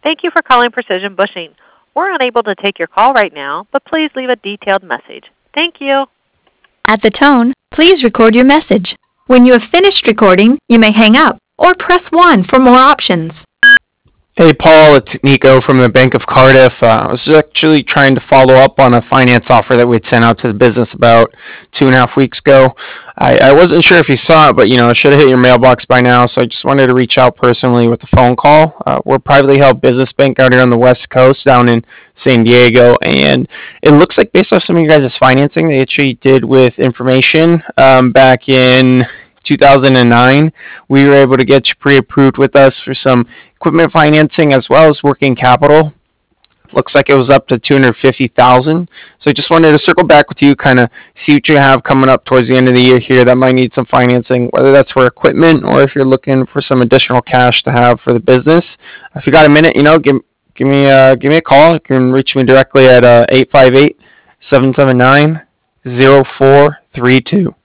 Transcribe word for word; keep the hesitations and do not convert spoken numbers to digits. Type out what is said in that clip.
Thank you for calling Precision Bushing. We're unable to take your call right now, but please leave a detailed message. Thank you. At the tone, please record your message. When you have finished recording, you may hang up or press one for more options. Hey Paul, it's Nico from the Bank of Cardiff. Uh, I was actually trying to follow up on a finance offer that we'd sent out to the business about two and a half weeks ago. I, I wasn't sure if you saw it, but you know, it should have hit your mailbox by now, so I just wanted to reach out personally with a phone call. Uh, we're a privately held business bank out here on the West Coast, down in San Diego, and it looks like based off some of you guys' financing they actually did with information um, back in two thousand nine, we were able to get you pre-approved with us for some equipment financing as well as working capital. Looks like it was up to two hundred fifty thousand dollars. So I just wanted to circle back with you, kind of see what you have coming up towards the end of the year here that might need some financing, whether that's for equipment or if you're looking for some additional cash to have for the business. If you got a minute, you know, give give me uh, give me a call. You can reach me directly at uh, eight five eight, seven seven nine, zero four three two.